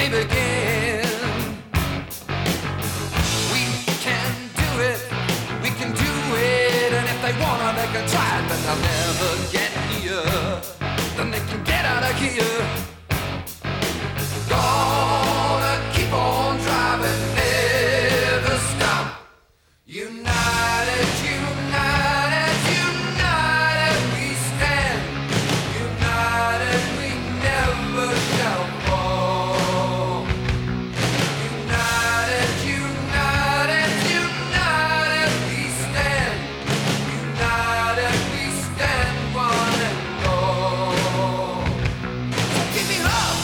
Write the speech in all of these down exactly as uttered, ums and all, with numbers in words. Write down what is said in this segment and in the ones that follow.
begin. We can do it, we can do it, and if they wanna they can try it, but they'll never get near. Then they can get out of here. Gonna keep on driving, never stop. United, united, united we stand. United we never shall fall. United, united, united we stand. United we stand, one and all. So give me love,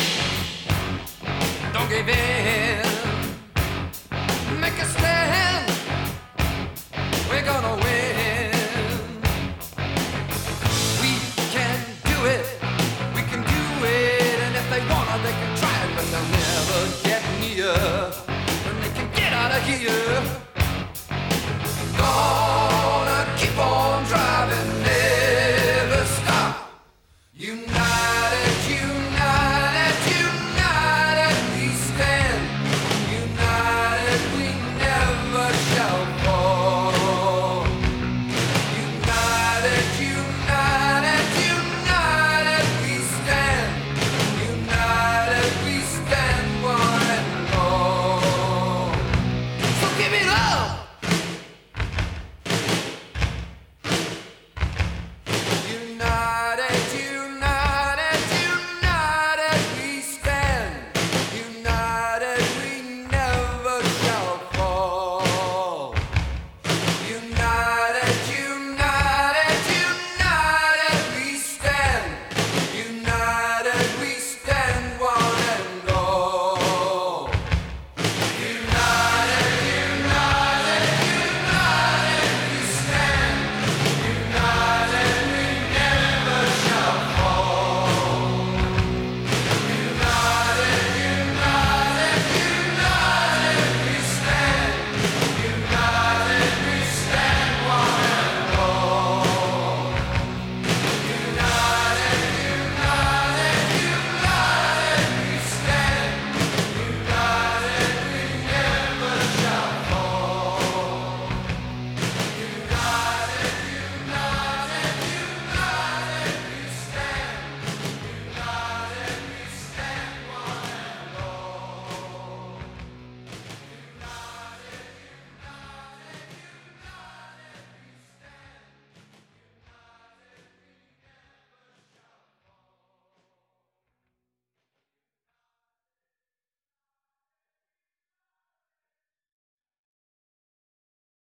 don't give in. Make a stand, we're gonna win. We can do it, we can do it, and if they wanna they can try it, but they'll never get near. When they can get out of here, go.